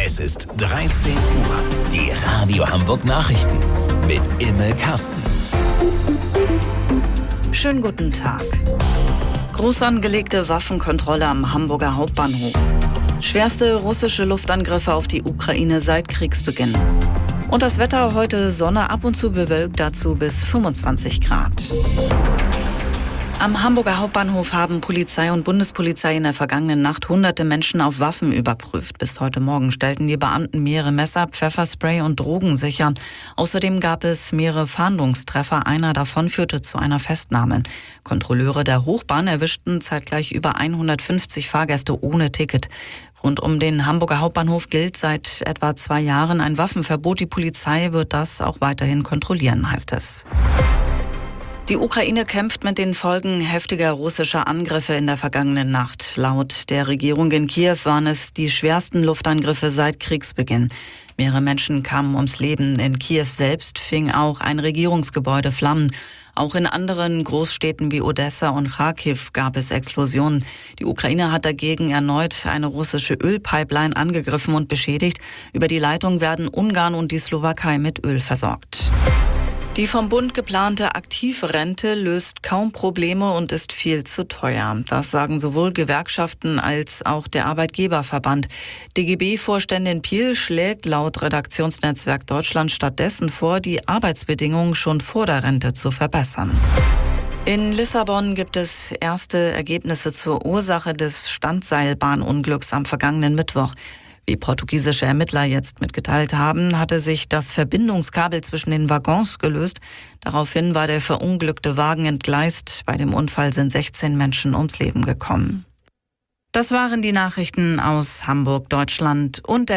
Es ist 13 Uhr. Die Radio Hamburg Nachrichten mit Imme Kasten. Schönen guten Tag. Groß angelegte Waffenkontrolle am Hamburger Hauptbahnhof. Schwerste russische Luftangriffe auf die Ukraine seit Kriegsbeginn. Und das Wetter heute: Sonne, ab und zu bewölkt, dazu bis 25 Grad. Am Hamburger Hauptbahnhof haben Polizei und Bundespolizei in der vergangenen Nacht hunderte Menschen auf Waffen überprüft. Bis heute Morgen stellten die Beamten mehrere Messer, Pfefferspray und Drogen sicher. Außerdem gab es mehrere Fahndungstreffer. Einer davon führte zu einer Festnahme. Kontrolleure der Hochbahn erwischten zeitgleich über 150 Fahrgäste ohne Ticket. Rund um den Hamburger Hauptbahnhof gilt seit etwa 2 Jahren ein Waffenverbot. Die Polizei wird das auch weiterhin kontrollieren, heißt es. Die Ukraine kämpft mit den Folgen heftiger russischer Angriffe in der vergangenen Nacht. Laut der Regierung in Kiew waren es die schwersten Luftangriffe seit Kriegsbeginn. Mehrere Menschen kamen ums Leben. In Kiew selbst fing auch ein Regierungsgebäude Flammen. Auch in anderen Großstädten wie Odessa und Kharkiv gab es Explosionen. Die Ukraine hat dagegen erneut eine russische Ölpipeline angegriffen und beschädigt. Über die Leitung werden Ungarn und die Slowakei mit Öl versorgt. Die vom Bund geplante Aktivrente löst kaum Probleme und ist viel zu teuer. Das sagen sowohl Gewerkschaften als auch der Arbeitgeberverband. DGB-Vorständin Piel schlägt laut Redaktionsnetzwerk Deutschland stattdessen vor, die Arbeitsbedingungen schon vor der Rente zu verbessern. In Lissabon gibt es erste Ergebnisse zur Ursache des Standseilbahnunglücks am vergangenen Mittwoch. Wie portugiesische Ermittler jetzt mitgeteilt haben, hatte sich das Verbindungskabel zwischen den Waggons gelöst. Daraufhin war der verunglückte Wagen entgleist. Bei dem Unfall sind 16 Menschen ums Leben gekommen. Das waren die Nachrichten aus Hamburg, Deutschland und der